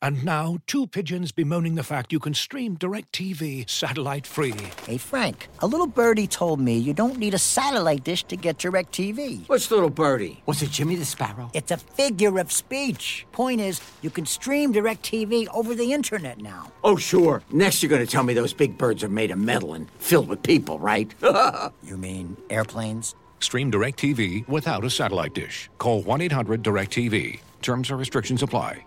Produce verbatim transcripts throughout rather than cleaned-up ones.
And now, two pigeons bemoaning the fact you can stream DirecTV satellite-free. Hey, Frank, a little birdie told me you don't need a satellite dish to get DirecTV. What's little birdie? Was it Jimmy the Sparrow? It's a figure of speech. Point is, you can stream DirecTV over the internet now. Oh, sure. Next you're going to tell me those big birds are made of metal and filled with people, right? You mean airplanes? Stream DirecTV without a satellite dish. Call one eight hundred direct T V. Terms and restrictions apply.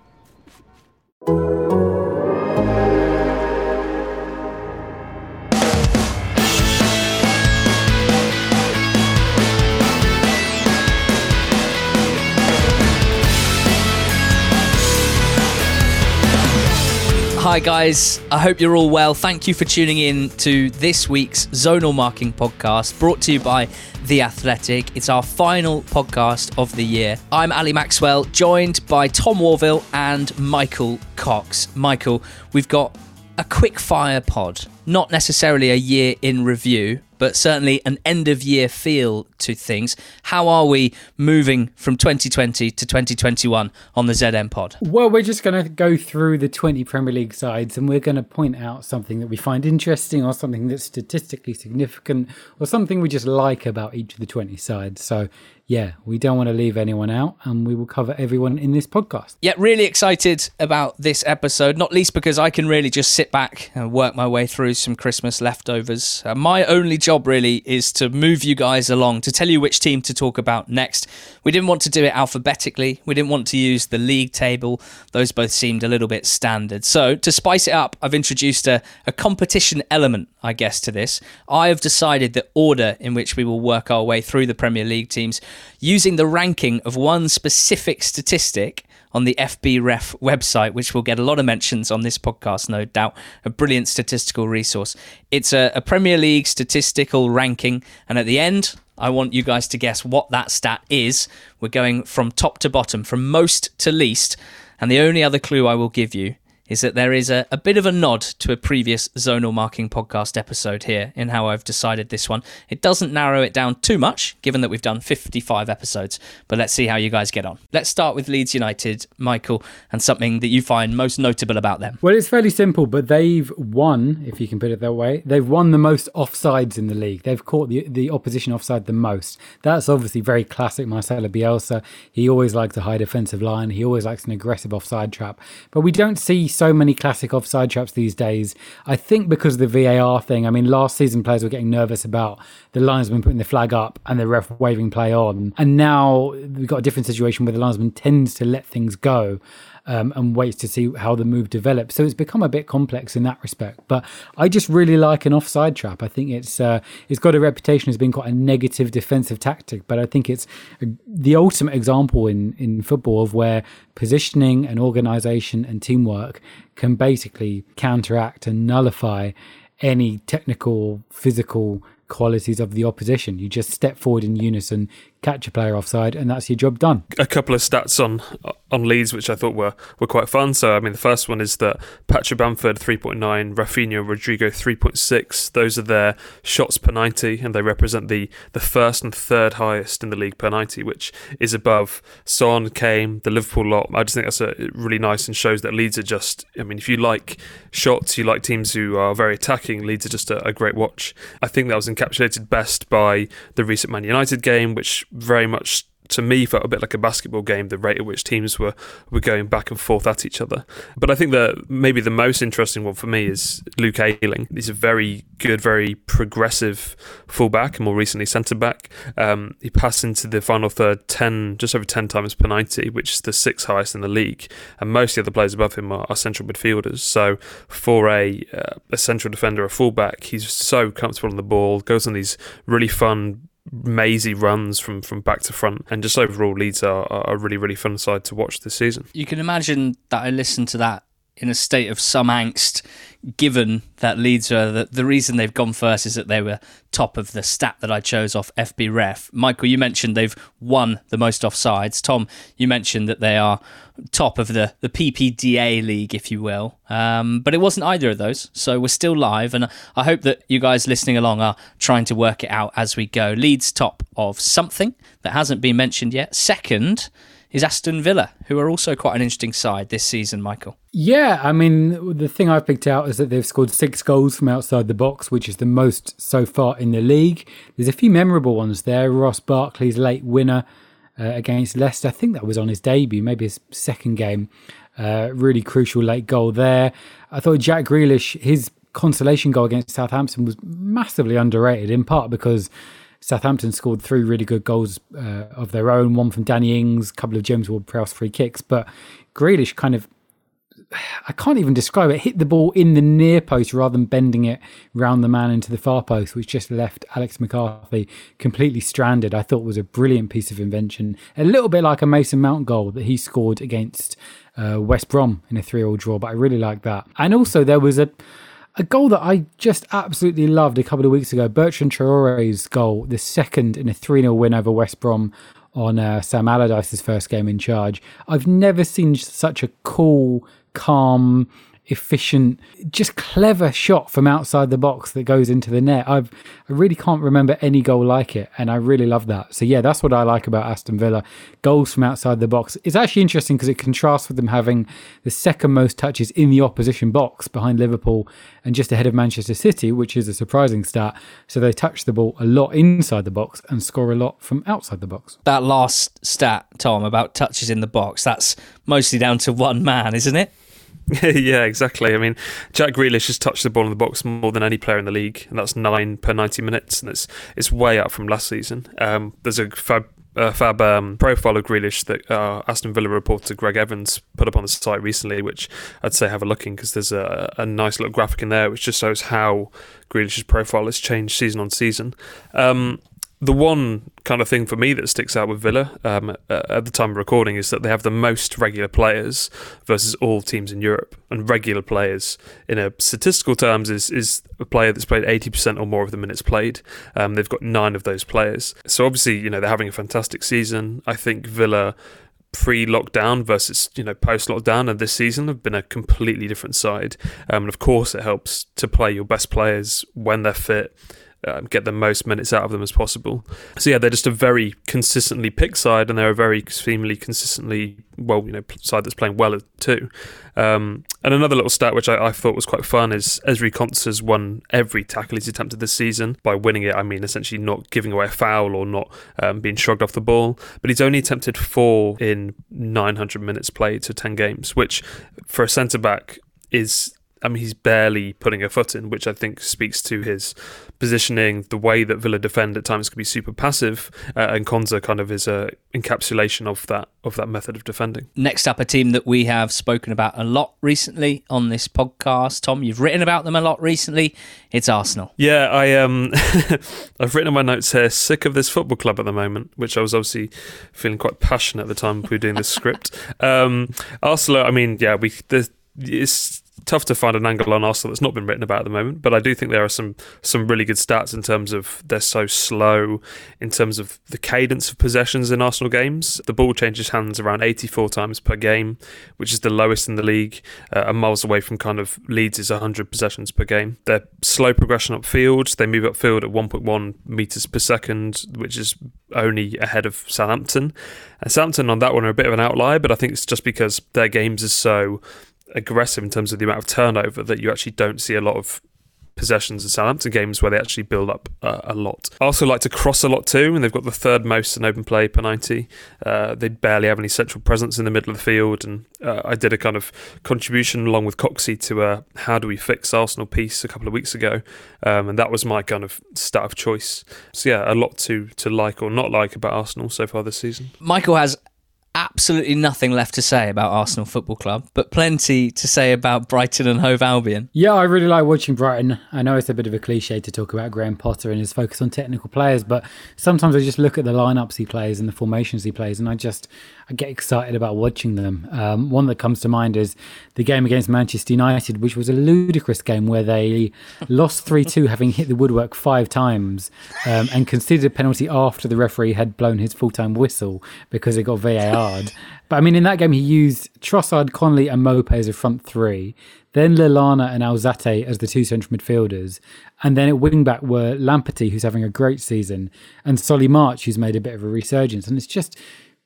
Hi guys, I hope you're all well. Thank you for tuning in to this week's Zonal Marking Podcast, brought to you by The Athletic. It's our final podcast of the year. I'm Ali Maxwell, joined by Tom Warville and Michael Cox. Michael, we've got a quick fire pod, not necessarily a year in review, but certainly an end of year feel to things. How are we moving from twenty twenty to twenty twenty-one on the Z M pod? Well, we're just going to go through the twenty Premier League sides and we're going to point out something that we find interesting or something that's statistically significant or something we just like about each of the twenty sides. So yeah, we don't want to leave anyone out and we will cover everyone in this podcast. Yeah, really excited about this episode, not least because I can really just sit back and work my way through some Christmas leftovers. Uh, my only job really is to move you guys along, to tell you which team to talk about next. We didn't want to do it alphabetically. We didn't want to use the league table. Those both seemed a little bit standard. So to spice it up, I've introduced a, a competition element, I guess, to this. I have decided the order in which we will work our way through the Premier League teams using the ranking of one specific statistic on the F B Ref website, which will get a lot of mentions on this podcast, no doubt. A brilliant statistical resource. It's a, a Premier League statistical ranking, and at the end, I want you guys to guess what that stat is. We're going from top to bottom, from most to least, and the only other clue I will give you is that there is a, a bit of a nod to a previous Zonal Marking Podcast episode here in how I've decided this one. It doesn't narrow it down too much, given that we've done fifty-five episodes, but let's see how you guys get on. Let's start with Leeds United, Michael, and something that you find most notable about them. Well, it's fairly simple, but they've won, if you can put it that way, they've won the most offsides in the league. They've caught the, the opposition offside the most. That's obviously very classic Marcelo Bielsa. He always likes a high defensive line. He always likes an aggressive offside trap, but we don't see so many classic offside traps these days. I think because of the V A R thing. I mean, last season players were getting nervous about the linesman putting the flag up and the ref waving play on. And now we've got a different situation where the linesman tends to let things go um, and waits to see how the move develops. So it's become a bit complex in that respect. But I just really like an offside trap. I think it's uh, it's got a reputation as being quite a negative defensive tactic, but I think it's a, the ultimate example in, in football of where positioning and organisation and teamwork can basically counteract and nullify any technical, physical qualities of the opposition. You just step forward in unison, catch a player offside, and that's your job done. A couple of stats on on Leeds which I thought were, were quite fun. So I mean, the first one is that Patrick Bamford three point nine, Rafinha and Rodrigo three point six. Those are their shots per ninety, and they represent the the first and third highest in the league per ninety, which is above Son, Kane, the Liverpool lot. I just think that's a really nice and shows that Leeds are just, I mean, if you like shots, you like teams who are very attacking, Leeds are just a, a great watch. I think that was encapsulated best by the recent Man United game, which very much to me felt a bit like a basketball game, the rate at which teams were, were going back and forth at each other. But I think that maybe the most interesting one for me is Luke Ayling. He's a very good, very progressive fullback, and more recently centre-back. Um, he passed into the final third ten, just over ten times per ninety, which is the sixth highest in the league. And most of the other players above him are, are central midfielders. So for a, uh, a central defender, a fullback, he's so comfortable on the ball, goes on these really fun mazy runs from, from back to front, and just overall Leeds are, are a really, really fun side to watch this season. You can imagine that I listened to that in a state of some angst, given that Leeds are the, the reason they've gone first is that they were top of the stat that I chose off F B Ref. Michael, you mentioned they've won the most offsides. Tom, you mentioned that they are top of the, the P P D A league, if you will. Um, but it wasn't either of those, so we're still live, and I hope that you guys listening along are trying to work it out as we go. Leeds top of something that hasn't been mentioned yet. Second is Aston Villa, who are also quite an interesting side this season, Michael. Yeah, I mean, the thing I've picked out is that they've scored six goals from outside the box, which is the most so far in the league. There's a few memorable ones there. Ross Barkley's late winner uh, against Leicester. I think that was on his debut, maybe his second game. Uh, really crucial late goal there. I thought Jack Grealish, his consolation goal against Southampton was massively underrated, in part because Southampton scored three really good goals uh, of their own, one from Danny Ings, a couple of James Ward-Prowse free kicks, but Grealish kind of, I can't even describe it, hit the ball in the near post rather than bending it round the man into the far post, which just left Alex McCarthy completely stranded. I thought was a brilliant piece of invention. A little bit like a Mason Mount goal that he scored against uh, West Brom in a three-all draw, but I really like that. And also there was a A goal that I just absolutely loved a couple of weeks ago, Bertrand Traore's goal, the second in a three nil win over West Brom on uh, Sam Allardyce's first game in charge. I've never seen such a cool, calm, efficient, just clever shot from outside the box that goes into the net. I've, I really can't remember any goal like it, and I really love that. So yeah, that's what I like about Aston Villa. Goals from outside the box. It's actually interesting because it contrasts with them having the second most touches in the opposition box behind Liverpool and just ahead of Manchester City, which is a surprising stat. So they touch the ball a lot inside the box and score a lot from outside the box. That last stat, Tom, about touches in the box, that's mostly down to one man, isn't it? Yeah, exactly. I mean, Jack Grealish has touched the ball in the box more than any player in the league, and that's nine per ninety minutes, and it's it's way up from last season. Um, there's a fab, uh, fab um, profile of Grealish that uh, Aston Villa reporter Greg Evans put up on the site recently, which I'd say have a look in, because there's a, a nice little graphic in there which just shows how Grealish's profile has changed season on season. Um, The one kind of thing for me that sticks out with Villa um, at the time of recording is that they have the most regular players versus all teams in Europe. And regular players, in a statistical terms, is is a player that's played eighty percent or more of the minutes played. Um, they've got nine of those players. So obviously, you know, they're having a fantastic season. I think Villa, pre-lockdown versus, you know, post-lockdown and this season, have been a completely different side. Um, and of course, it helps to play your best players when they're fit. Um, get the most minutes out of them as possible. So yeah, they're just a very consistently picked side, and they're a very extremely consistently, well, you know, side that's playing well too. Um, and another little stat which I, I thought was quite fun is Ezri Konsa's won every tackle he's attempted this season. By winning it, I mean essentially not giving away a foul or not um, being shrugged off the ball. But he's only attempted four in nine hundred minutes played, so ten games, which for a centre back is, I mean, he's barely putting a foot in, which I think speaks to his positioning. The way that Villa defend at times can be super passive, uh, and Konsa kind of is a encapsulation of that of that method of defending. Next up, a team that we have spoken about a lot recently on this podcast. Tom, you've written about them a lot recently. It's Arsenal. Yeah, I um, I've written in my notes here, sick of this football club at the moment, which I was obviously feeling quite passionate at the time we were doing this script. Um, Arsenal, I mean, yeah, we there's, it's tough to find an angle on Arsenal that's not been written about at the moment, but I do think there are some some really good stats in terms of they're so slow, in terms of the cadence of possessions in Arsenal games. The ball changes hands around eighty-four times per game, which is the lowest in the league, uh, and miles away from kind of Leeds' one hundred possessions per game. They're slow progression upfield. They move upfield at one point one metres per second, which is only ahead of Southampton. And Southampton on that one are a bit of an outlier, but I think it's just because their games are so aggressive in terms of the amount of turnover that you actually don't see a lot of possessions in Southampton games where they actually build up uh, a lot. I also like to cross a lot too, and they've got the third most in open play per ninety. Uh, they barely have any central presence in the middle of the field, and uh, I did a kind of contribution along with Coxey to a How Do We Fix Arsenal piece a couple of weeks ago, um, and that was my kind of stat of choice. So yeah, a lot to, to like or not like about Arsenal so far this season. Michael has absolutely nothing left to say about Arsenal Football Club, but plenty to say about Brighton and Hove Albion. Yeah, I really like watching Brighton. I know it's a bit of a cliche to talk about Graham Potter and his focus on technical players, but sometimes I just look at the lineups he plays and the formations he plays, and I just I get excited about watching them. Um, one that comes to mind is the game against Manchester United, which was a ludicrous game where they lost three two, having hit the woodwork five times, um, and conceded a penalty after the referee had blown his full-time whistle because it got V A R. But I mean, in that game, he used Trossard, Connolly and Mope as a front three, then Lallana and Alzate as the two central midfielders, and then at wing-back were Lamperty, who's having a great season, and Solly March, who's made a bit of a resurgence. And it's just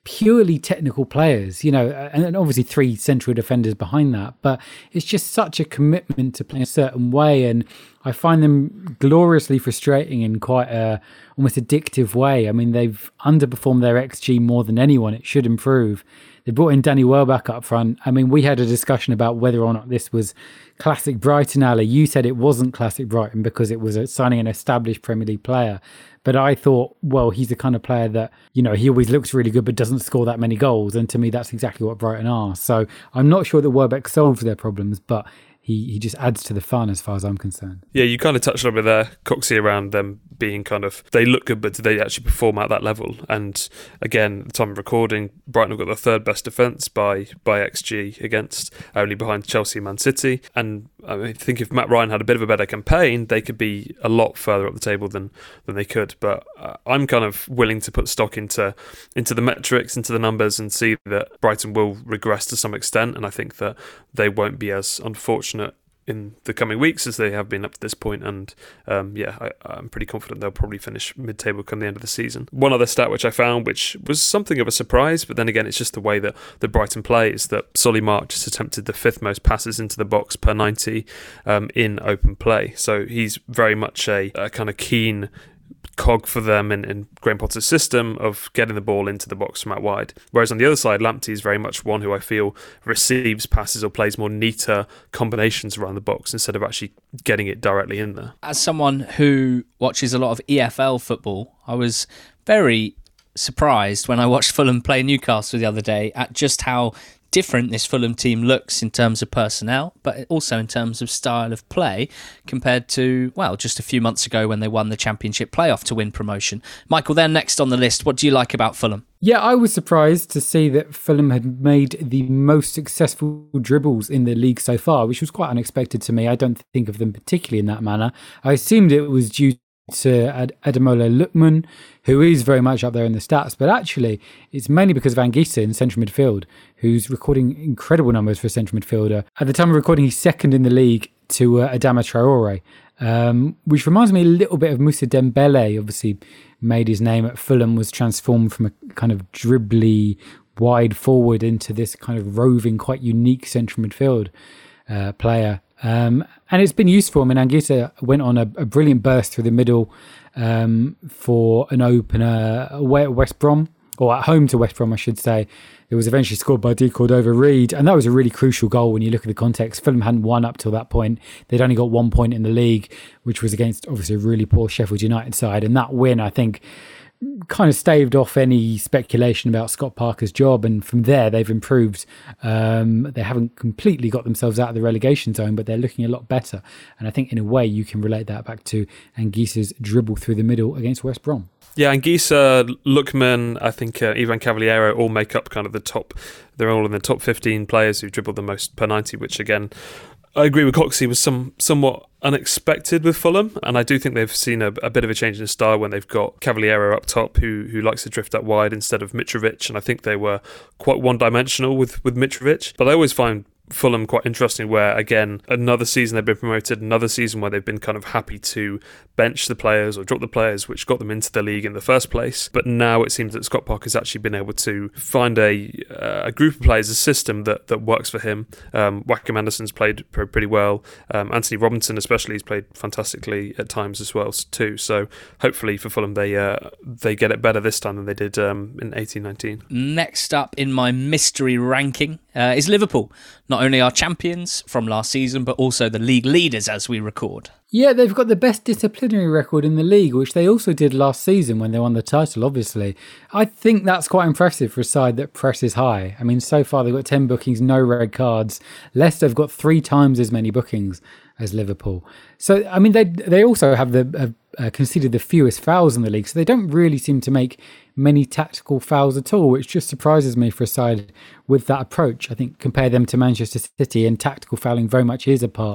purely technical players, you know, and obviously three central defenders behind that. But it's just such a commitment to playing a certain way. And I find them gloriously frustrating in quite a almost addictive way. I mean, they've underperformed their X G more than anyone. It should improve. They brought in Danny Welbeck up front. I mean, we had a discussion about whether or not this was classic Brighton, Ali. You said it wasn't classic Brighton because it was a, signing an established Premier League player. But I thought, well, he's the kind of player that, you know, he always looks really good but doesn't score that many goals. And to me, that's exactly what Brighton are. So I'm not sure that Welbeck solves their problems, but he, he just adds to the fun as far as I'm concerned. Yeah, you kind of touched on it there, Coxie, around them being kind of, they look good, but do they actually perform at that level? And again, at the time of recording, Brighton have got the third best defence by by X G against, only behind Chelsea and Man City. And I mean, I think if Matt Ryan had a bit of a better campaign, they could be a lot further up the table than than they could. But uh, I'm kind of willing to put stock into into the metrics, into the numbers, and see that Brighton will regress to some extent. And I think that they won't be as unfortunate in the coming weeks as they have been up to this point. And um, yeah, I, I'm pretty confident they'll probably finish mid-table come the end of the season. One other stat which I found, which was something of a surprise, but then again, it's just the way that the Brighton play, is that Solly March just attempted the fifth most passes into the box per ninety um, in open play. So he's very much a, a kind of keen cog for them in, in Graham Potter's system of getting the ball into the box from out wide. Whereas on the other side, Lamptey is very much one who I feel receives passes or plays more neater combinations around the box instead of actually getting it directly in there. As someone who watches a lot of E F L football, I was very surprised when I watched Fulham play Newcastle the other day at just how different this Fulham team looks in terms of personnel, but also in terms of style of play compared to, well, just a few months ago when they won the Championship playoff to win promotion. Michael, they're next on the list. What do you like about Fulham? Yeah, I was surprised to see that Fulham had made the most successful dribbles in the league so far, which was quite unexpected to me. I don't think of them particularly in that manner. I assumed it was due to Ad- Ademola Lookman, who is very much up there in the stats, but actually it's mainly because of Anguissa in central midfield, who's recording incredible numbers for a central midfielder. At the time of recording, he's second in the league to uh, Adama Traore, um, which reminds me a little bit of Moussa Dembele. Obviously made his name at Fulham, was transformed from a kind of dribbly wide forward into this kind of roving, quite unique central midfield uh, player. Um, and it's been useful. I mean, Anguissa went on a, a brilliant burst through the middle um, for an opener away at West Brom, or at home to West Brom, I should say. It was eventually scored by D. Cordova-Reid, and that was a really crucial goal when you look at the context. Fulham hadn't won up till that point. They'd only got one point in the league, which was against obviously a really poor Sheffield United side. And that win, I think, kind of staved off any speculation about Scott Parker's job, and from there they've improved. Um, they haven't completely got themselves out of the relegation zone, but they're looking a lot better. And I think in a way you can relate that back to Anguissa's dribble through the middle against West Brom. Yeah, Anguissa, Lookman, I think uh, Ivan Cavaliero all make up kind of the top, they're all in the top fifteen players who've dribbled the most per ninety, which again, I agree with Coxie, was some somewhat unexpected with Fulham, and I do think they've seen a, a bit of a change in style when they've got Cavaliero up top, who who likes to drift out wide instead of Mitrovic, and I think they were quite one-dimensional with, with Mitrovic. But I always find Fulham quite interesting, where again, another season they've been promoted, another season where they've been kind of happy to bench the players or drop the players which got them into the league in the first place. But now it seems that Scott Parker's actually been able to find a uh, a group of players, a system that, that works for him. Um, Wackham Anderson's played pretty well. Um, Anthony Robinson especially has played fantastically at times as well too. So hopefully for Fulham they uh, they get it better this time than they did um, in eighteen nineteen. Next up in my mystery ranking uh, is Liverpool. Not only our champions from last season, but also the league leaders as we record. Yeah, they've got the best disciplinary record in the league, which they also did last season when they won the title, obviously. I think that's quite impressive for a side that presses high. I mean, so far they've got ten bookings, no red cards. Leicester have got three times as many bookings as Liverpool. So, I mean, they they also have the uh, uh, conceded the fewest fouls in the league, so they don't really seem to make many tactical fouls at all, which just surprises me for a side with that approach. I think compare them to Manchester City, and tactical fouling very much is a part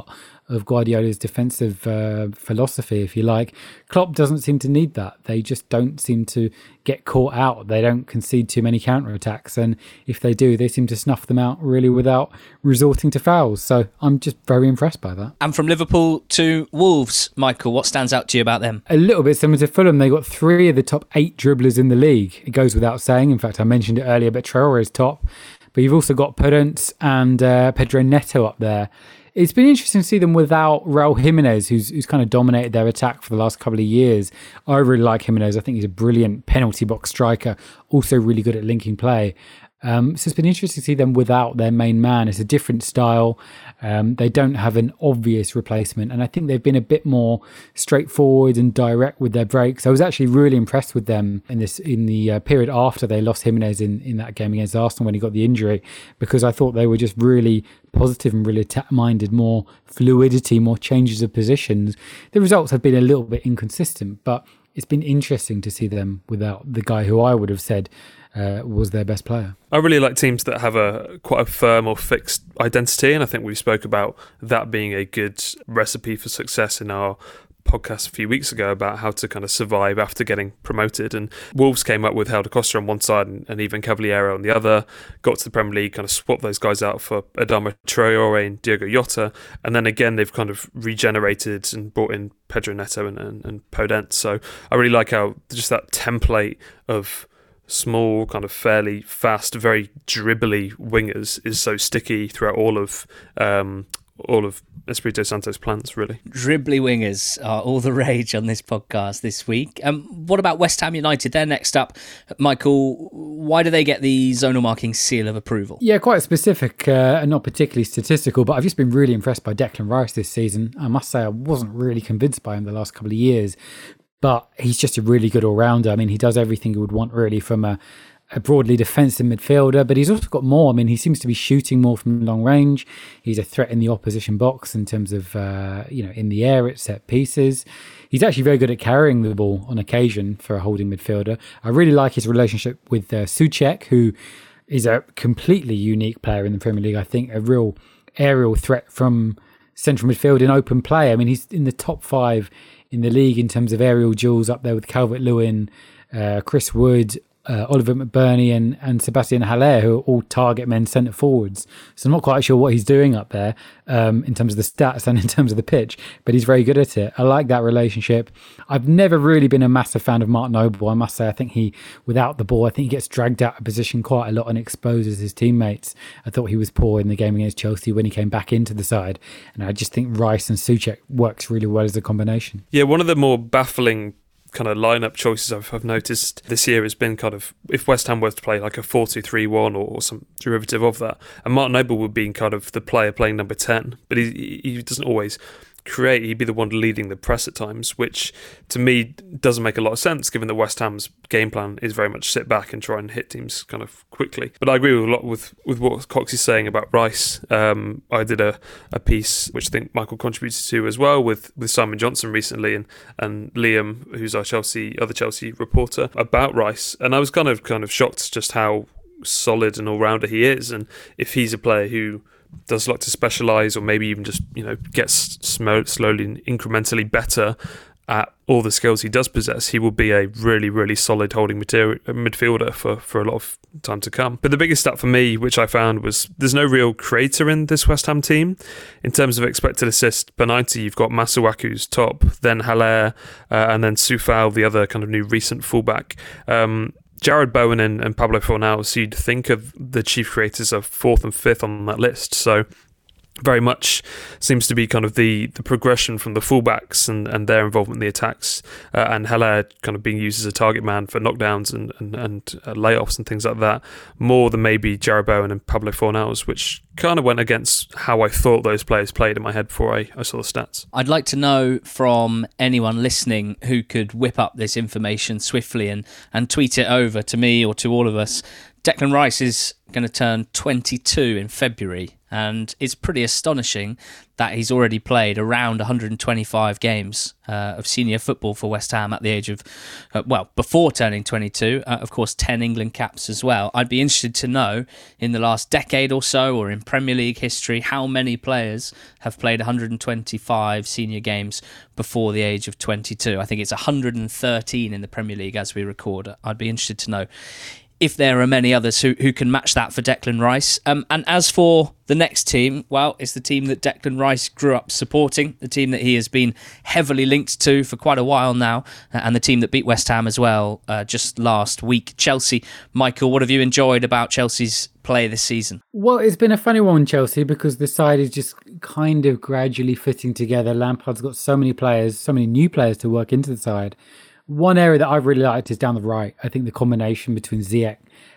of Guardiola's defensive uh, philosophy, if you like. Klopp doesn't seem to need that. They just don't seem to get caught out. They don't concede too many counter-attacks, and if they do, they seem to snuff them out really without resorting to fouls. So I'm just very impressed by that. And from Liverpool to Wolves, Michael, what stands out to you about them? A little bit similar to Fulham. They got three of the top eight dribblers in the league. It goes without saying. In fact, I mentioned it earlier, but Traore is top. But you've also got Podence and uh, Pedro Neto up there. It's been interesting to see them without Raul Jimenez, who's who's kind of dominated their attack for the last couple of years. I really like Jimenez. I think he's a brilliant penalty box striker, also really good at linking play. Um, so it's been interesting to see them without their main man. It's a different style. Um, they don't have an obvious replacement. And I think they've been a bit more straightforward and direct with their breaks. I was actually really impressed with them in this in the uh, period after they lost Jimenez in, in that game against Arsenal when he got the injury, because I thought they were just really positive and really attack-minded, more fluidity, more changes of positions. The results have been a little bit inconsistent, but it's been interesting to see them without the guy who I would have said Uh, was their best player. I really like teams that have a quite a firm or fixed identity, and I think we spoke about that being a good recipe for success in our podcast a few weeks ago about how to kind of survive after getting promoted. And Wolves came up with Helder Costa on one side and, and even Cavaliero on the other, got to the Premier League, kind of swapped those guys out for Adama Traore and Diogo Jota, and then again they've kind of regenerated and brought in Pedro Neto and, and, and Podence. So I really like how just that template of small, kind of fairly fast, very dribbly wingers is so sticky throughout all of um, all of Espirito Santo's plans, really. Dribbly wingers are all the rage on this podcast this week. Um, what about West Ham United? They're next up. Michael, why do they get the zonal marking seal of approval? Yeah, quite specific uh, and not particularly statistical, but I've just been really impressed by Declan Rice this season. I must say I wasn't really convinced by him the last couple of years. But he's just a really good all-rounder. I mean, he does everything you would want, really, from a, a broadly defensive midfielder. But he's also got more. I mean, he seems to be shooting more from long range. He's a threat in the opposition box in terms of, uh, you know, in the air at set pieces. He's actually very good at carrying the ball on occasion for a holding midfielder. I really like his relationship with uh, Souček, who is a completely unique player in the Premier League. I think a real aerial threat from central midfield in open play. I mean, he's in the top five in the league in terms of aerial duels, up there with Calvert-Lewin, uh, Chris Wood, uh, Oliver McBurney and, and Sebastian Haller, who are all target men centre forwards. So I'm not quite sure what he's doing up there um, in terms of the stats and in terms of the pitch, but he's very good at it. I like that relationship. I've never really been a massive fan of Mark Noble, I must say. I think he, without the ball, I think he gets dragged out of position quite a lot and exposes his teammates. I thought he was poor in the game against Chelsea when he came back into the side. And I just think Rice and Souček works really well as a combination. Yeah, one of the more baffling kind of lineup choices I've, I've noticed this year has been kind of if West Ham were to play like a four two three one or, or some derivative of that, and Mark Noble would be kind of the player playing number ten, but he he doesn't always create. He'd be the one leading the press at times, which to me doesn't make a lot of sense given that West Ham's game plan is very much sit back and try and hit teams kind of quickly. But I agree with a lot with, with what Cox is saying about Rice. Um, I did a, a piece which I think Michael contributed to as well with, with Simon Johnson recently and, and Liam, who's our Chelsea other Chelsea reporter, about Rice, and I was kind of kind of shocked just how solid and all-rounder he is, and if he's a player who does like to specialise or maybe even just, you know, gets sm- slowly and incrementally better at all the skills he does possess, he will be a really, really solid holding material, midfielder for, for a lot of time to come. But the biggest stat for me, which I found, was there's no real creator in this West Ham team. In terms of expected assist per ninety, you've got Masuaku's top, then Haller, uh, and then Soufal, the other kind of new recent fullback. Um, Jared Bowen and, and Pablo Fornals, you'd think of the chief creators of fourth and fifth on that list. So very much seems to be kind of the, the progression from the fullbacks and, and their involvement in the attacks, uh, and Haller kind of being used as a target man for knockdowns and, and, and uh, layoffs and things like that, more than maybe Jared Bowen and Pablo Fornals, which kind of went against how I thought those players played in my head before I, I saw the stats. I'd like to know from anyone listening who could whip up this information swiftly and, and tweet it over to me or to all of us. Declan Rice is going to turn twenty-two in February. and it's pretty astonishing that he's already played around one hundred twenty-five games uh, of senior football for West Ham at the age of, uh, well, before turning twenty-two, uh, of course, ten England caps as well. I'd be interested to know, in the last decade or so, or in Premier League history, how many players have played one hundred twenty-five senior games before the age of twenty-two. I think it's one hundred thirteen in the Premier League as we record. I'd be interested to know if there are many others who, who can match that for Declan Rice. Um, and as for the next team, well, it's the team that Declan Rice grew up supporting, the team that he has been heavily linked to for quite a while now, and the team that beat West Ham as well uh, just last week, Chelsea. Michael, what have you enjoyed about Chelsea's play this season? Well, it's been a funny one, Chelsea, because the side is just kind of gradually fitting together. Lampard's got so many players, so many new players to work into the side. One area that I've really liked is down the right. I think the combination between Ziyech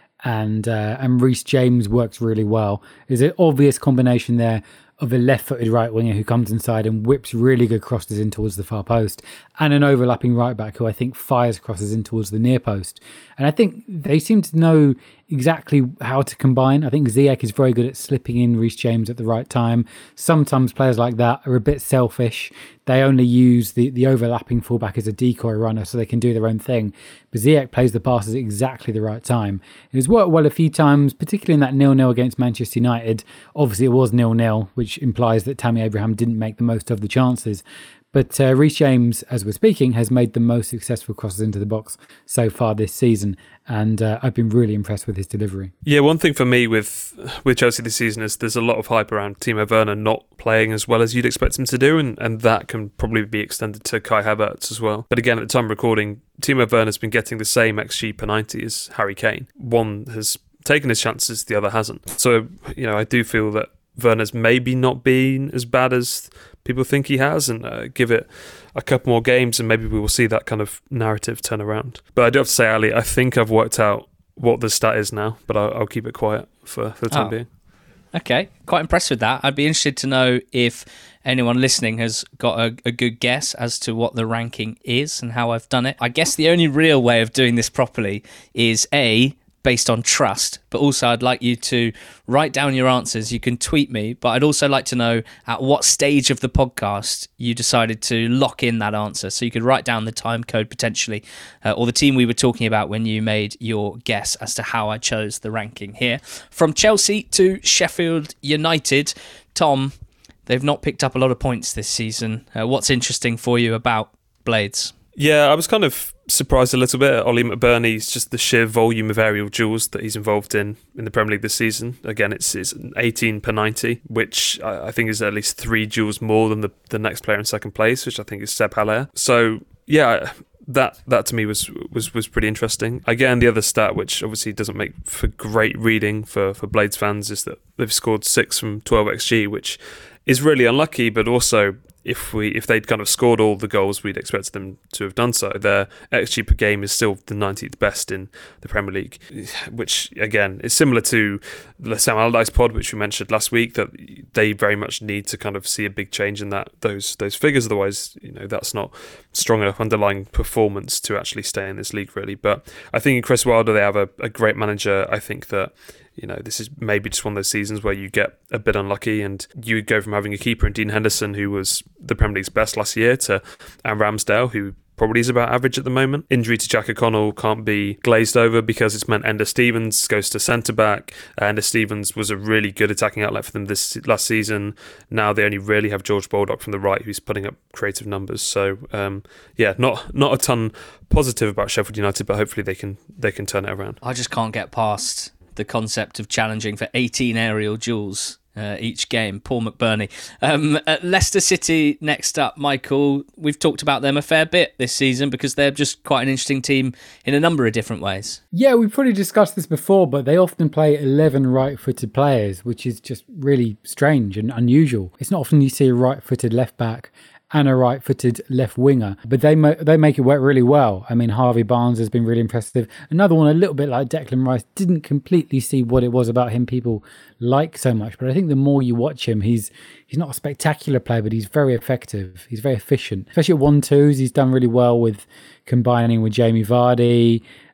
and uh, and Reece James works really well. There's an obvious combination there of a left-footed right winger who comes inside and whips really good crosses in towards the far post, and an overlapping right back who I think fires crosses in towards the near post. And I think they seem to know exactly how to combine. I think Ziyech is very good at slipping in Reece James at the right time. Sometimes players like that are a bit selfish. They only use the, the overlapping fullback as a decoy runner so they can do their own thing. But Ziyech plays the passes at exactly the right time. It has worked well a few times, particularly in that nil-nil against Manchester United. Obviously, it was nil-nil, which implies that Tammy Abraham didn't make the most of the chances. But uh, Reece James, as we're speaking, has made the most successful crosses into the box so far this season. And uh, I've been really impressed with his delivery. Yeah, one thing for me with with Chelsea this season is there's a lot of hype around Timo Werner not playing as well as you'd expect him to do. And, and that can probably be extended to Kai Havertz as well. But again, at the time of recording, Timo Werner's been getting the same X G per ninety as Harry Kane. One has taken his chances, the other hasn't. So, you know, I do feel that Werner's maybe not been as bad as people think he has, and uh, give it a couple more games and maybe we will see that kind of narrative turn around. But I do have to say, Ali, I think I've worked out what the stat is now, but I'll, I'll keep it quiet for, for the time oh. being. Okay, quite impressed with that. I'd be interested to know if anyone listening has got a, a good guess as to what the ranking is and how I've done it. I guess the only real way of doing this properly is A, based on trust, but also I'd like you to write down your answers. You can tweet me, but I'd also like to know at what stage of the podcast you decided to lock in that answer. So you could write down the time code potentially, uh, or the team we were talking about when you made your guess as to how I chose the ranking here. From Chelsea to Sheffield United, Tom, they've not picked up a lot of points this season. Uh, what's interesting for you about Blades? Yeah, I was kind of surprised a little bit at Ollie McBurney's just the sheer volume of aerial duels that he's involved in in the Premier League this season. Again, it's, it's eighteen per ninety, which I, I think is at least three duels more than the, the next player in second place, which I think is Seb Haller. So, yeah, that that to me was, was, was pretty interesting. Again, the other stat, which obviously doesn't make for great reading for, for Blades fans, is that they've scored six from twelve X G, which is really unlucky, but also if we if they'd kind of scored all the goals we'd expected them to have done so, their X G per game is still the ninetieth best in the Premier League, which again is similar to the Sam Allardyce pod, which we mentioned last week, that they very much need to kind of see a big change in that those those figures. Otherwise, you know, that's not strong enough underlying performance to actually stay in this league, really. But I think in Chris Wilder they have a, a great manager. I think that, you know, this is maybe just one of those seasons where you get a bit unlucky and you go from having a keeper in Dean Henderson, who was the Premier League's best last year, to Aaron Ramsdale, who probably is about average at the moment. Injury to Jack O'Connell can't be glazed over because it's meant Ender Stevens goes to centre-back. Uh, Ender Stevens was a really good attacking outlet for them this last season. Now they only really have George Baldock from the right, who's putting up creative numbers. So, um, yeah, not not a ton positive about Sheffield United, but hopefully they can they can turn it around. I just can't get past the concept of challenging for eighteen aerial duels uh, each game. Paul McBurney. Um, at Leicester City next up, Michael. We've talked about them a fair bit this season because they're just quite an interesting team in a number of different ways. Yeah, we've probably discussed this before, but they often play eleven right-footed players, which is just really strange and unusual. It's not often you see a right-footed left-back and a right-footed left winger, but they mo- they make it work really well. I mean, Harvey Barnes has been really impressive. Another one, a little bit like Declan Rice, didn't completely see what it was about him people like so much, but I think the more you watch him, he's he's not a spectacular player, but he's very effective. He's very efficient, especially at one-twos. He's done really well with combining with Jamie Vardy.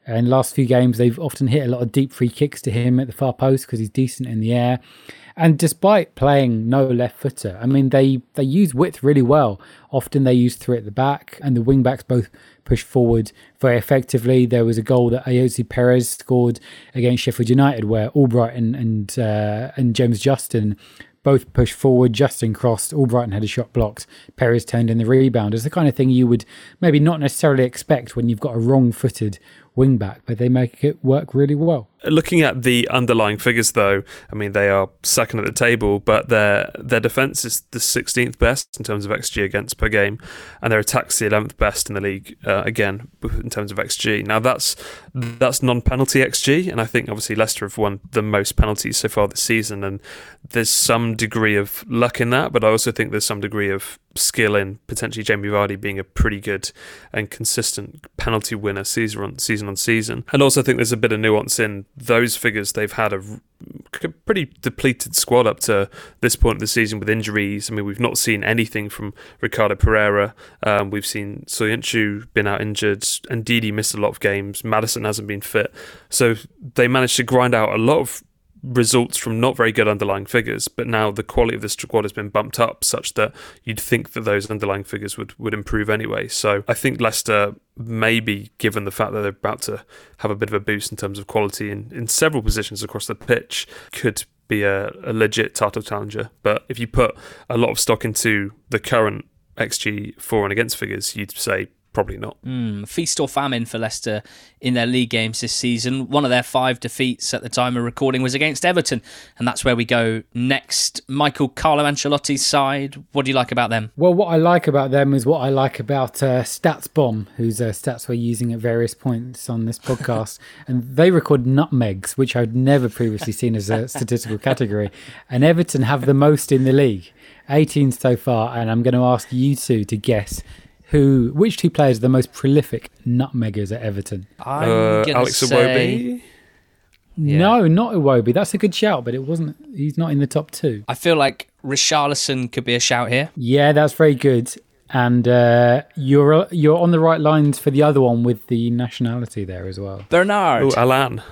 In the last few games, they've often hit a lot of deep free kicks to him at the far post because he's decent in the air. And despite playing no left footer, I mean, they, they use width really well. Often they use three at the back, and the wing backs both push forward very effectively. There was a goal that Ayoze Perez scored against Sheffield United where Albrighton and and, uh, and James Justin both pushed forward. Justin crossed, Albrighton had a shot blocked, Perez turned in the rebound. It's the kind of thing you would maybe not necessarily expect when you've got a wrong-footed wing back, but they make it work really well. Looking at the underlying figures, though, I mean, they are second at the table, but their their defence is the sixteenth best in terms of X G against per game, and their attack's the eleventh best in the league, uh, again, in terms of X G. Now, that's that's non-penalty X G, and I think, obviously, Leicester have won the most penalties so far this season, and there's some degree of luck in that, but I also think there's some degree of skill in potentially Jamie Vardy being a pretty good and consistent penalty winner season on season on season. And also I think there's a bit of nuance in those figures. They've had a pretty depleted squad up to this point of the season with injuries. I mean, we've not seen anything from Ricardo Pereira. Um, we've seen Soyuncu been out injured, and Ndidi missed a lot of games. Maddison hasn't been fit. So they managed to grind out a lot of results from not very good underlying figures, but now the quality of the squad has been bumped up such that you'd think that those underlying figures would, would improve anyway. So I think Leicester, maybe given the fact that they're about to have a bit of a boost in terms of quality in, in several positions across the pitch, could be a, a legit title challenger. But if you put a lot of stock into the current X G for and against figures, you'd say probably not. Mm, feast or famine for Leicester in their league games this season. One of their five defeats at the time of recording was against Everton, and that's where we go next. Michael, Carlo Ancelotti's side, what do you like about them? Well, what I like about them is what I like about uh, StatsBomb, whose uh, stats we're using at various points on this podcast. And they record nutmegs, which I'd never previously seen as a statistical category. And Everton have the most in the league, eighteen so far. And I'm going to ask you two to guess Who, which two players are the most prolific nutmeggers at Everton? I'm uh, gonna Alex say... Iwobi? Yeah. No, not Iwobi. That's a good shout, but it wasn't. He's not in the top two. I feel like Richarlison could be a shout here. Yeah, that's very good. And uh, you're you're on the right lines for the other one with the nationality there as well. Bernard. Oh, Alan.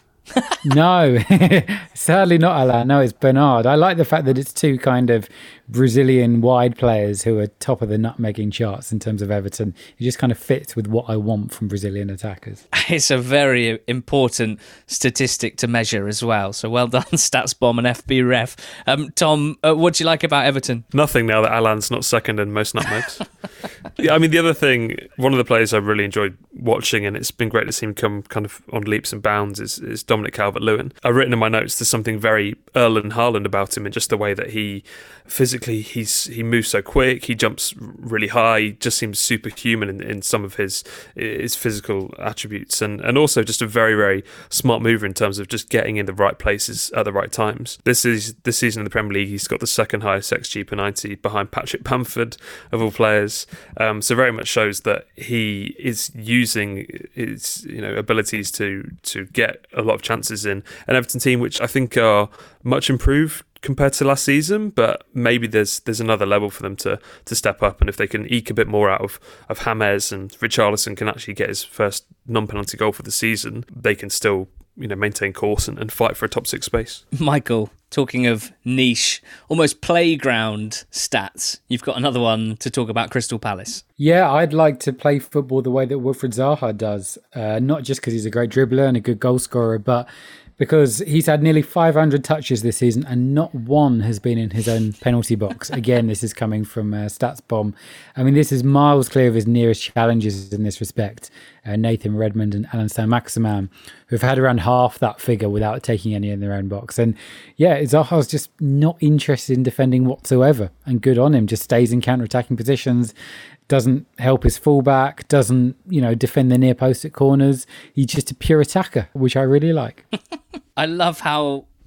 No, sadly not Alan. No, it's Bernard. I like the fact that it's two kind of Brazilian wide players who are top of the nutmegging charts in terms of Everton. It just kind of fits with what I want from Brazilian attackers. It's a very important statistic to measure as well. So well done, StatsBomb and F B Ref. Um, Tom, uh, what do you like about Everton? Nothing now that Alan's not second in most nutmegs. Yeah, I mean, the other thing, one of the players I really enjoyed watching, and it's been great to see him come kind of on leaps and bounds, is, is Dominic Calvert-Lewin. I've written in my notes there's something very Erling Haaland about him, and just the way that he physically he's he moves so quick, he jumps really high, he just seems superhuman in, in some of his his physical attributes, and and also just a very very smart mover in terms of just getting in the right places at the right times. This is this season in the Premier League, he's got the second highest X G per ninety behind Patrick Bamford of all players. Um, so very much shows that he is using his you know abilities to to get a lot of chances in an Everton team which I think are much improved compared to last season, but maybe there's there's another level for them to to step up, and if they can eke a bit more out of, of James, and Richarlison can actually get his first non-penalty goal for the season, they can still you know maintain course and, and fight for a top six space. Michael, talking of niche, almost playground stats, you've got another one to talk about Crystal Palace. Yeah, I'd like to play football the way that Wilfried Zaha does, uh, not just because he's a great dribbler and a good goal scorer, but because he's had nearly five hundred touches this season and not one has been in his own penalty box. Again, this is coming from uh, StatsBomb. I mean, this is miles clear of his nearest challenges in this respect. Uh, Nathan Redmond and Alan Saint-Maximin, who've had around half that figure without taking any in their own box. And yeah, Zaha's just not interested in defending whatsoever. And good on him, just stays in counter-attacking positions, doesn't help his fullback, doesn't, you know, defend the near post at corners. He's just a pure attacker, which I really like. I love how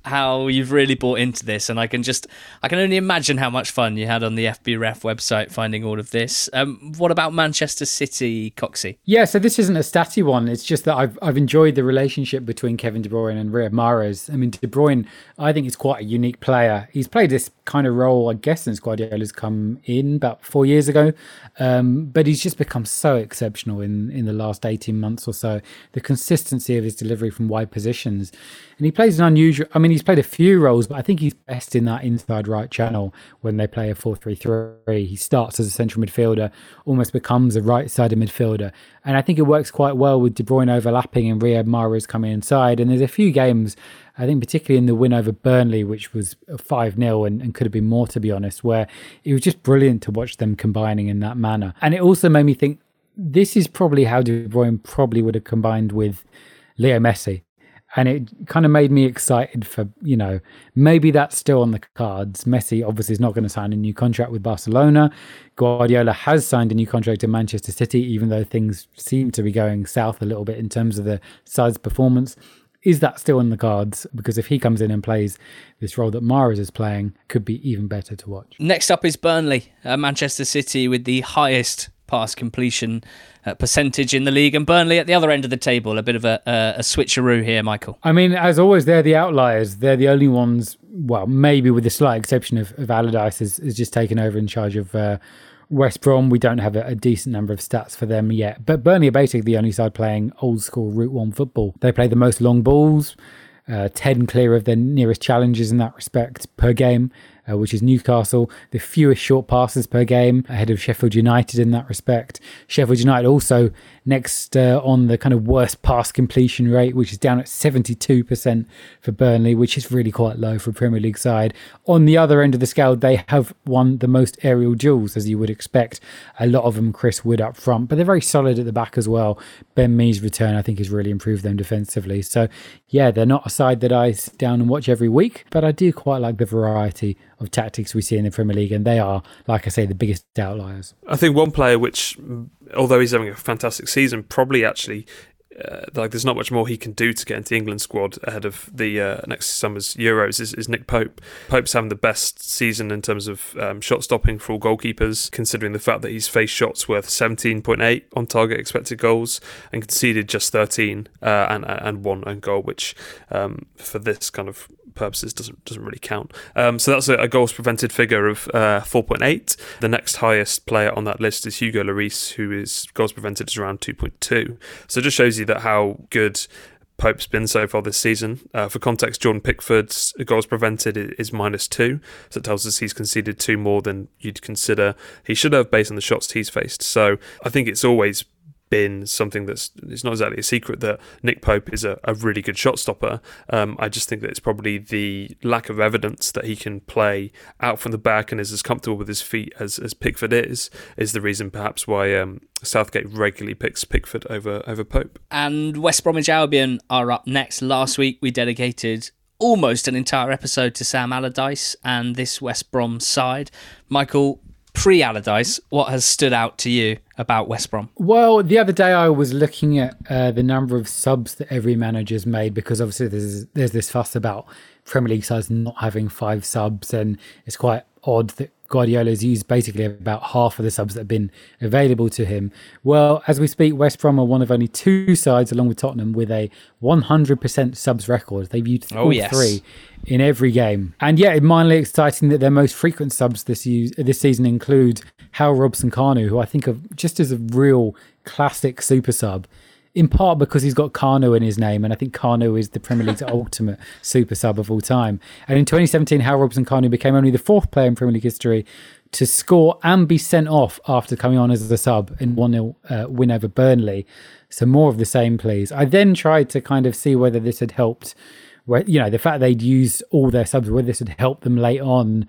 how you've really bought into this, and I can just I can only imagine how much fun you had on the F B Ref website finding all of this. Um, what about Manchester City, Coxie? Yeah, so this isn't a statty one. It's just that I've I've enjoyed the relationship between Kevin De Bruyne and Riyad Mahrez. I mean, De Bruyne, I think, is quite a unique player. He's played this kind of role, I guess, since Guardiola's come in about four years ago. Um, but he's just become so exceptional in, in the last eighteen months or so. The consistency of his delivery from wide positions. And he plays an unusual, I mean, he's played a few roles, but I think he's best in that inside right channel when they play a four three three. He starts as a central midfielder, almost becomes a right-sided midfielder. And I think it works quite well with De Bruyne overlapping and Riyad Mahrez coming inside. And there's a few games, I think particularly in the win over Burnley, which was five nil and, and could have been more, to be honest, where it was just brilliant to watch them combining in that manner. And it also made me think, this is probably how De Bruyne probably would have combined with Leo Messi. And it kind of made me excited for, you know, maybe that's still on the cards. Messi obviously is not going to sign a new contract with Barcelona. Guardiola has signed a new contract in Manchester City, even though things seem to be going south a little bit in terms of the side's performance. Is that still in the cards? Because if he comes in and plays this role that Mahrez is playing, could be even better to watch. Next up is Burnley, uh, Manchester City with the highest pass completion uh, percentage in the league, and Burnley at the other end of the table. A bit of a, a, a switcheroo here, Michael. I mean, as always, they're the outliers. They're the only ones, well, maybe with the slight exception of, of Allardyce has, has just taken over in charge of uh, West Brom. We don't have a, a decent number of stats for them yet. But Burnley are basically the only side playing old school Route one football. They play the most long balls, uh, ten clear of their nearest challenges in that respect per game, uh, which is Newcastle. The fewest short passes per game, ahead of Sheffield United in that respect. Sheffield United also next uh, on the kind of worst pass completion rate, which is down at seventy-two percent for Burnley, which is really quite low for a Premier League side. On the other end of the scale, they have won the most aerial duels, as you would expect. A lot of them Chris Wood up front, but they're very solid at the back as well. Ben Mee's return, I think, has really improved them defensively. So, yeah, they're not a side that I sit down and watch every week, but I do quite like the variety of tactics we see in the Premier League, and they are, like I say, the biggest outliers. I think one player which, although he's having a fantastic season, probably actually uh, like there's not much more he can do to get into the England squad ahead of the uh, next summer's Euros is, is Nick Pope. Pope's having the best season in terms of um, shot stopping for all goalkeepers, considering the fact that he's faced shots worth seventeen point eight on target expected goals and conceded just thirteen uh, and and one own goal, which um, for this kind of purposes doesn't doesn't really count. Um, so that's a, a goals prevented figure of uh, four point eight. The next highest player on that list is Hugo Lloris, who is goals prevented is around two point two. So it just shows you that how good Pope's been so far this season. Uh, for context, Jordan Pickford's goals prevented is minus two, so it tells us he's conceded two more than you'd consider he should have based on the shots he's faced. So I think it's always been something that's it's not exactly a secret that Nick Pope is a, a really good shot stopper. Um, I just think that it's probably the lack of evidence that he can play out from the back and is as comfortable with his feet as, as Pickford is, is the reason perhaps why um, Southgate regularly picks Pickford over, over Pope. And West Bromwich Albion are up next. Last week we dedicated almost an entire episode to Sam Allardyce and this West Brom side. Michael, pre-Allardyce, what has stood out to you about West Brom? Well, the other day I was looking at uh, the number of subs that every manager's made, because obviously there's, there's this fuss about Premier League sides not having five subs, and it's quite odd that Guardiola's used basically about half of the subs that have been available to him. Well, as we speak, West Brom are one of only two sides, along with Tottenham, with a one hundred percent subs record. They've used all oh, yes. three in every game. And yeah, it's mildly exciting that their most frequent subs this use, this season include Hal Robson-Kanu, who I think of just as a real classic super sub, in part because he's got Kanu in his name, and I think Kanu is the Premier League's ultimate super sub of all time. And in twenty seventeen, Hal Robson-Kanu became only the fourth player in Premier League history to score and be sent off after coming on as a sub in one nil uh, win over Burnley. So more of the same, please. I then tried to kind of see whether this had helped, where, you know, the fact they'd used all their subs, whether this had helped them late on.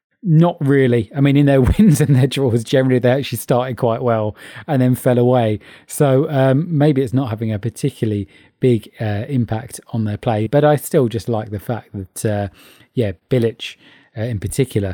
Not really. I mean, in their wins and their draws, generally they actually started quite well and then fell away. So um, maybe it's not having a particularly big uh, impact on their play. But I still just like the fact that, uh, yeah, Bilic uh, in particular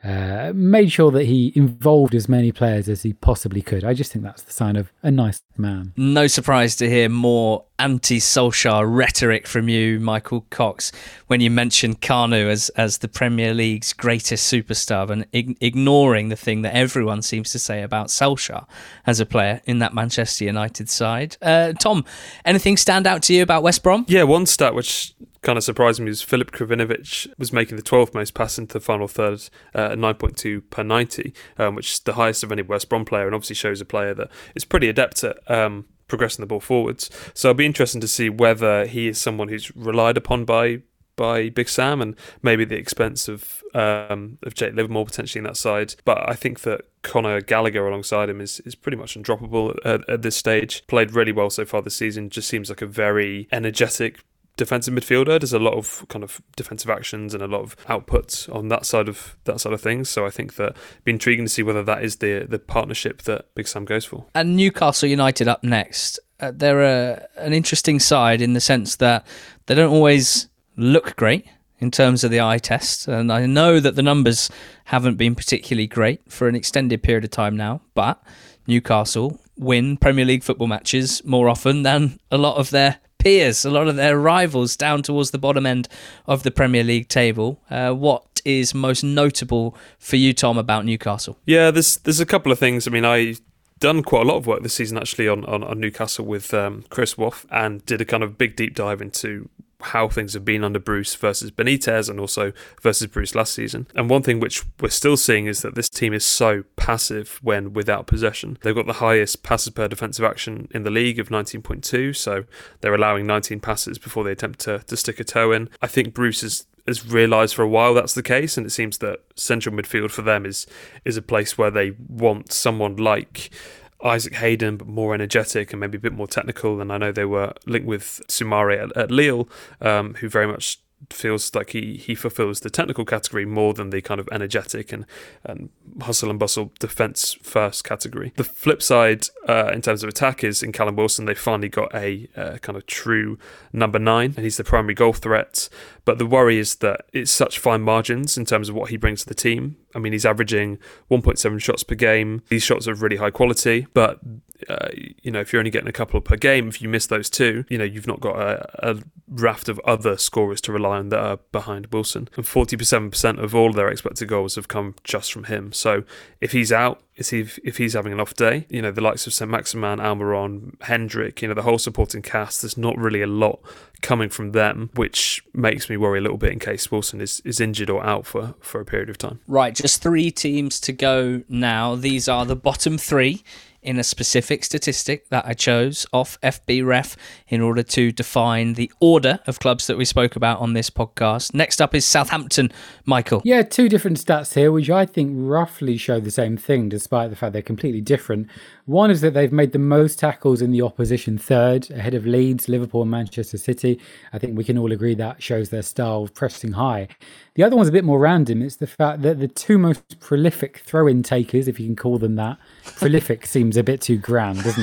uh, made sure that he involved as many players as he possibly could. I just think that's the sign of a nice man. No surprise to hear more anti-Solskjaer rhetoric from you, Michael Cox, when you mentioned Kanu as, as the Premier League's greatest superstar, and ig- ignoring the thing that everyone seems to say about Solskjaer as a player in that Manchester United side. Uh, Tom, anything stand out to you about West Brom? Yeah, one stat which kind of surprised me was Filip Krovinovic was making the twelfth most pass into the final third uh, at nine point two per ninety, um, which is the highest of any West Brom player, and obviously shows a player that is pretty adept at um, progressing the ball forwards. So it'll be interesting to see whether he is someone who's relied upon by by Big Sam, and maybe at the expense of um, of Jake Livermore potentially in that side. But I think that Conor Gallagher alongside him is, is pretty much undroppable at, at this stage. Played really well so far this season. Just seems like a very energetic defensive midfielder. There's a lot of kind of defensive actions and a lot of outputs on that side of that side of things. So I think that it'd be intriguing to see whether that is the the partnership that Big Sam goes for. And Newcastle United up next. Uh, they're a, an interesting side in the sense that they don't always look great in terms of the eye test, and I know that the numbers haven't been particularly great for an extended period of time now, but Newcastle win Premier League football matches more often than a lot of their peers, a lot of their rivals down towards the bottom end of the Premier League table. Uh, what is most notable for you, Tom, about Newcastle? Yeah, there's there's a couple of things. I mean, I done quite a lot of work this season actually on, on, on Newcastle with um, Chris Woff, and did a kind of big deep dive into how things have been under Bruce versus Benitez, and also versus Bruce last season. And one thing which we're still seeing is that this team is so passive when without possession. They've got the highest passes per defensive action in the league of nineteen point two, so they're allowing nineteen passes before they attempt to, to stick a toe in. I think Bruce has has realised for a while that's the case, and it seems that central midfield for them is is a place where they want someone like Isaac Hayden, but more energetic and maybe a bit more technical. And I know they were linked with Soumare at, at Lille, um, who very much feels like he, he fulfills the technical category more than the kind of energetic and, and hustle and bustle defence first category. The flip side uh, in terms of attack is in Callum Wilson, they finally got a uh, kind of true number nine, and he's the primary goal threat. But the worry is that it's such fine margins in terms of what he brings to the team. I mean, he's averaging one point seven shots per game. These shots are really high quality, but uh, you know, if you're only getting a couple per game, if you miss those two, you know, you've not got a, a raft of other scorers to rely on that are behind Wilson. And forty-seven percent of all their expected goals have come just from him. So if he's out, Is he, if he's having an off day, you know, the likes of Saint-Maximin, Almiron, Hendrick, you know, the whole supporting cast, there's not really a lot coming from them, which makes me worry a little bit in case Wilson is, is injured or out for, for a period of time. Right, just three teams to go now. These are the bottom three in a specific statistic that I chose off F B ref in order to define the order of clubs that we spoke about on this podcast. Next up is Southampton, Michael. Yeah, two different stats here, which I think roughly show the same thing, despite the fact they're completely different. One is that they've made the most tackles in the opposition third, ahead of Leeds, Liverpool and Manchester City. I think we can all agree that shows their style of pressing high. The other one's a bit more random. It's the fact that the two most prolific throw-in takers, if you can call them that, prolific seems a bit too grand, doesn't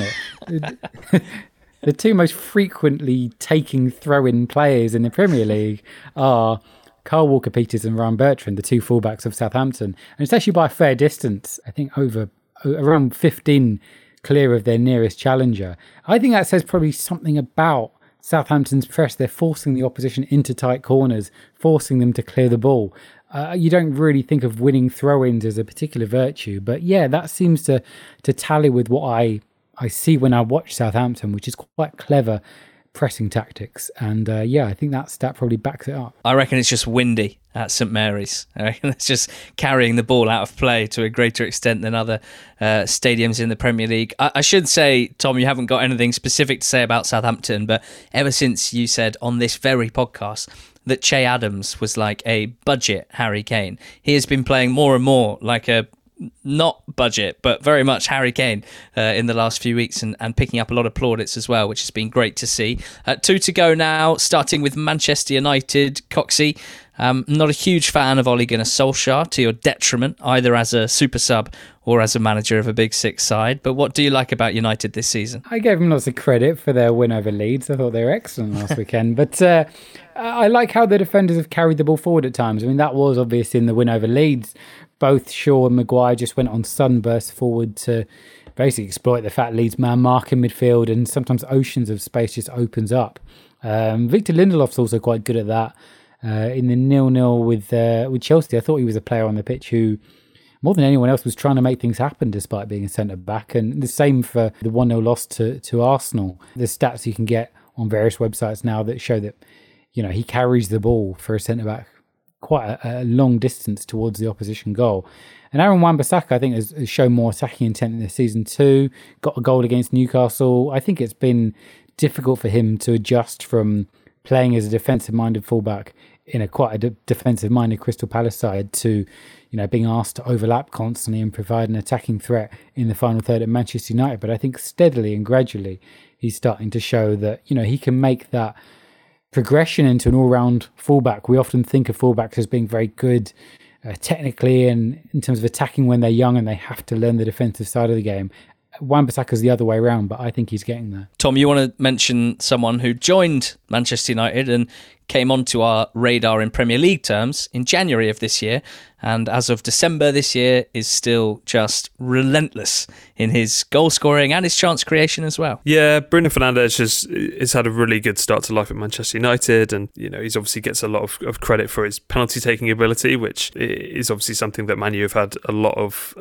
it? The two most frequently taking throw-in players in the Premier League are Kyle Walker-Peters and Ryan Bertrand, the two fullbacks of Southampton. And it's actually by a fair distance, I think over around fifteen clear of their nearest challenger. I think that says probably something about Southampton's press. They're forcing the opposition into tight corners, forcing them to clear the ball. Uh, you don't really think of winning throw-ins as a particular virtue, but yeah, that seems to to tally with what I, I see when I watch Southampton, which is quite clever pressing tactics. And uh, yeah, I think that stat probably backs it up. I reckon it's just windy at St Mary's. I reckon it's just carrying the ball out of play to a greater extent than other uh, stadiums in the Premier League. I, I should say, Tom, you haven't got anything specific to say about Southampton, but ever since you said on this very podcast that Che Adams was like a budget Harry Kane, he has been playing more and more like a not budget, but very much Harry Kane uh, in the last few weeks, and, and picking up a lot of plaudits as well, which has been great to see. Uh, two to go now, starting with Manchester United. Coxey, um, not a huge fan of Ole Gunnar Solskjaer, to your detriment, either as a super sub or as a manager of a Big Six side. But what do you like about United this season? I gave them lots of credit for their win over Leeds. I thought they were excellent last weekend. But uh, I like how the defenders have carried the ball forward at times. I mean, that was obvious in the win over Leeds. both Shaw and Maguire just went on sunburst forward to basically exploit the fact Leeds man mark in midfield, and sometimes oceans of space just opens up. Um, Victor Lindelof's also quite good at that. Uh, in the nil-nil with uh, with Chelsea, I thought he was a player on the pitch who, more than anyone else, was trying to make things happen despite being a centre-back. And the same for the one-nil loss to, to Arsenal. There's stats you can get on various websites now that show that, you know, he carries the ball for a centre-back quite a, a long distance towards the opposition goal. And Aaron Wan-Bissaka, I think, has, has shown more attacking intent in this season too. Got a goal against Newcastle. I think it's been difficult for him to adjust from playing as a defensive-minded fullback in a quite a de- defensive-minded Crystal Palace side to, you know, being asked to overlap constantly and provide an attacking threat in the final third at Manchester United. But I think steadily and gradually he's starting to show that, you know, he can make that progression into an all-round fullback. We often think of fullbacks as being very good uh, technically and in terms of attacking when they're young and they have to learn the defensive side of the game. Wan-Bissaka's the other way around, but I think he's getting there. Tom, you want to mention someone who joined Manchester United and came onto our radar in Premier League terms in January of this year, and as of December this year is still just relentless in his goal scoring and his chance creation as well. Yeah, Bruno Fernandes has, has had a really good start to life at Manchester United, and you know he's obviously gets a lot of, of credit for his penalty taking ability, which is obviously something that Man U have had a lot of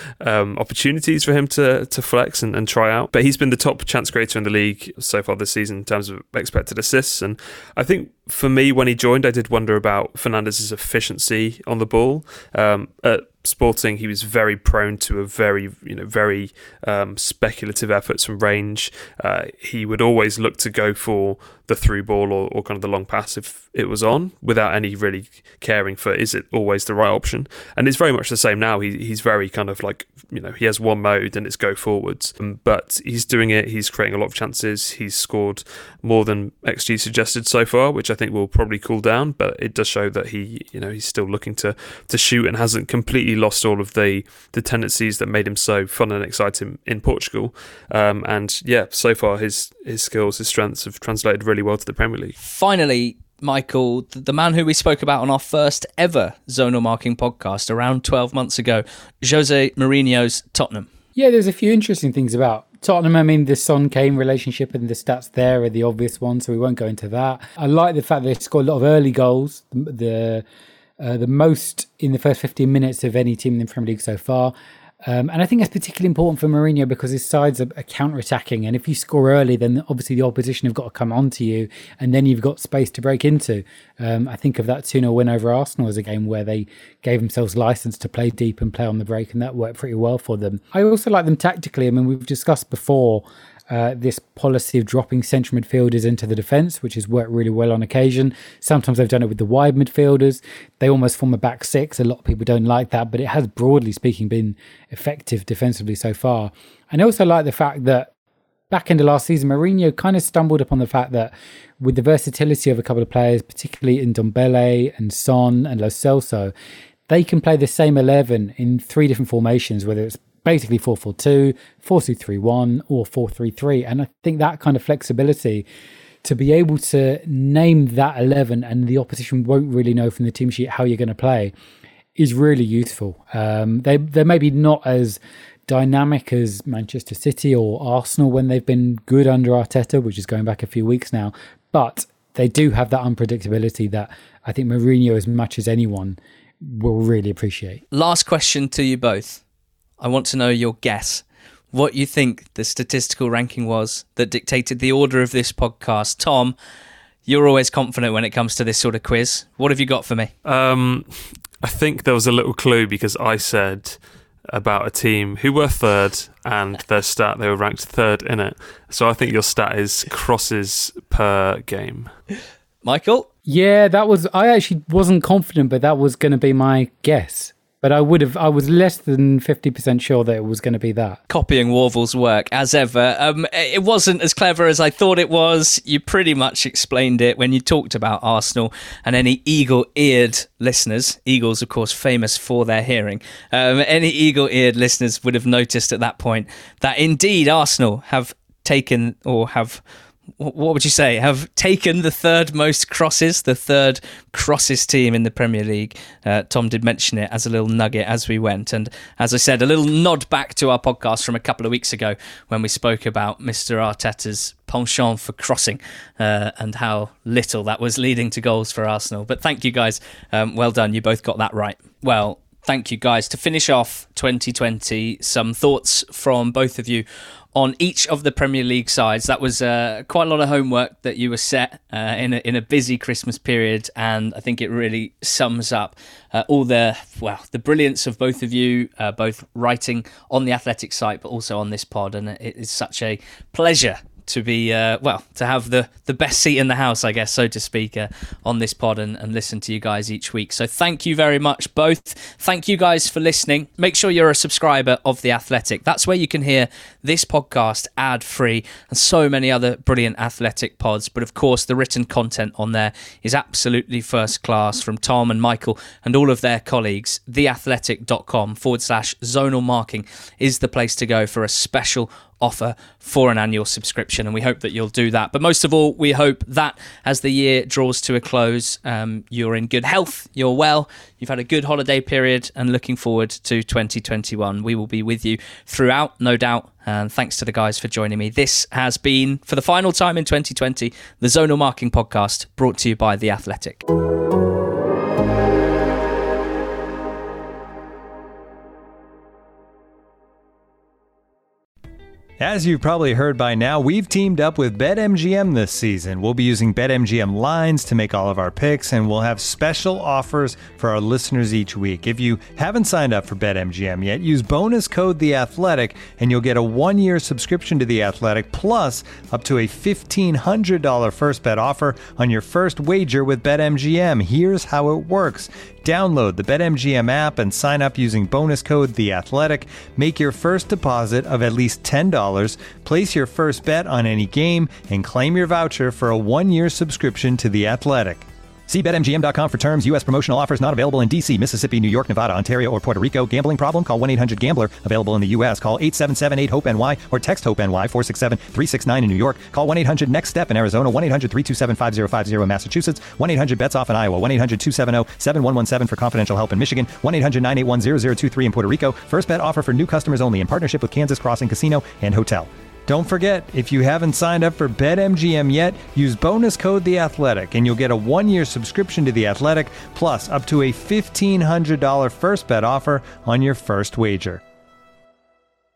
um, opportunities for him to, to flex and, and try out. But he's been the top chance creator in the league so far this season in terms of expected assists, and I think for me, when he joined, I did wonder about Fernandes' efficiency on the ball. Um, at Sporting, he was very prone to a very, you know, very um, speculative efforts from range. Uh, he would always look to go for the through ball or, or kind of the long pass if it was on, without any really caring for is it always the right option. And it's very much the same now. He he's very kind of like, you know, he has one mode and it's go forwards, um, but he's doing it. He's creating a lot of chances. He's scored more than X G suggested so far, which I think will probably cool down. But it does show that he, you know, he's still looking to to shoot and hasn't completely lost all of the the tendencies that made him so fun and exciting in Portugal. Um, and yeah, so far his his skills, his strengths have translated really well to the Premier League. Finally, Michael, the man who we spoke about on our first ever Zonal Marking podcast around twelve months ago, Jose Mourinho's Tottenham. Yeah, there's a few interesting things about Tottenham. I mean, the Son Kane relationship and the stats there are the obvious ones, so we won't go into that. I like the fact that they scored a lot of early goals, the uh, the most in the first fifteen minutes of any team in the Premier League so far. Um, and I think that's particularly important for Mourinho because his sides are, are counter-attacking. And if you score early, then obviously the opposition have got to come onto you and then you've got space to break into. Um, I think of that two nil win over Arsenal as a game where they gave themselves license to play deep and play on the break, and that worked pretty well for them. I also like them tactically. I mean, we've discussed before Uh, this policy of dropping central midfielders into the defence, which has worked really well on occasion. Sometimes they've done it with the wide midfielders. They almost form a back six. A lot of people don't like that, but it has, broadly speaking, been effective defensively so far. And I also like the fact that back into last season, Mourinho kind of stumbled upon the fact that with the versatility of a couple of players, particularly in Ndombele and Son and Lo Celso, they can play the same eleven in three different formations, whether it's basically four four two, four two three one or four three three. And I think that kind of flexibility to be able to name that eleven and the opposition won't really know from the team sheet how you're going to play is really useful. Um, they, they're maybe not as dynamic as Manchester City or Arsenal when they've been good under Arteta, which is going back a few weeks now, but they do have that unpredictability that I think Mourinho, as much as anyone, will really appreciate. Last question to you both. I want to know your guess. What you think the statistical ranking was that dictated the order of this podcast. Tom, you're always confident when it comes to this sort of quiz. What have you got for me? Um, I think there was a little clue because I said about a team who were third and their stat, they were ranked third in it. So I think your stat is crosses per game. Michael? Yeah, that was, I actually wasn't confident, but that was going to be my guess. But I would have, I was less than fifty percent sure that it was going to be that. Copying Warvel's work, as ever. Um, it wasn't as clever as I thought it was. You pretty much explained it when you talked about Arsenal, and any eagle-eared listeners, Eagles, of course, famous for their hearing, um, any eagle-eared listeners would have noticed at that point that indeed Arsenal have taken or have what would you say, have taken the third most crosses, the third crosses team in the Premier League. Uh, Tom did mention it as a little nugget as we went. And as I said, a little nod back to our podcast from a couple of weeks ago when we spoke about Mister Arteta's penchant for crossing uh, and how little that was leading to goals for Arsenal. But thank you guys. Um, well done. You both got that right. Well, thank you guys. To finish off twenty twenty, some thoughts from both of you on each of the Premier League sides. That was uh, quite a lot of homework that you were set uh, in, a, in a busy Christmas period, and I think it really sums up uh, all the, well, the brilliance of both of you, uh, both writing on the Athletic site, but also on this pod, and it is such a pleasure to be, uh, well, to have the, the best seat in the house, I guess, so to speak, uh, on this pod and, and listen to you guys each week. So thank you very much, both. Thank you guys for listening. Make sure you're a subscriber of The Athletic. That's where you can hear this podcast ad-free and so many other brilliant Athletic pods. But of course, the written content on there is absolutely first class from Tom and Michael and all of their colleagues. theathletic.com forward slash zonal marking is the place to go for a special offer for an annual subscription, and we hope that you'll do that. But most of all, we hope that as the year draws to a close, um, you're in good health, you're well, you've had a good holiday period, and looking forward to twenty twenty-one. We will be with you throughout, no doubt, and thanks to the guys for joining me. This has been, for the final time in twenty twenty, the Zonal Marking Podcast, brought to you by The Athletic. As you've probably heard by now, we've teamed up with BetMGM this season. We'll be using BetMGM lines to make all of our picks, and we'll have special offers for our listeners each week. If you haven't signed up for BetMGM yet, use bonus code The Athletic, and you'll get a one-year subscription to The Athletic, plus up to a fifteen hundred dollars first bet offer on your first wager with BetMGM. Here's how it works. Download the BetMGM app and sign up using bonus code The Athletic. Make your first deposit of at least ten dollars, place your first bet on any game, and claim your voucher for a one-year subscription to The Athletic. See Bet M G M dot com for terms. U S promotional offers not available in D C, Mississippi, New York, Nevada, Ontario, or Puerto Rico. Gambling problem? Call one eight hundred gambler. Available in the U S. Call eight seven seven eight hope N Y or text HOPE-NY four six seven three six nine in New York. Call one eight hundred next step in Arizona. one eight hundred three two seven five zero five zero in Massachusetts. one eight hundred bets off in Iowa. one eight hundred two seven zero seven one one seven for confidential help in Michigan. one eight hundred nine eight one zero zero two three in Puerto Rico. First bet offer for new customers only in partnership with Kansas Crossing Casino and Hotel. Don't forget, if you haven't signed up for BetMGM yet, use bonus code The Athletic, and you'll get a one-year subscription to The Athletic, plus up to a fifteen hundred dollars first bet offer on your first wager.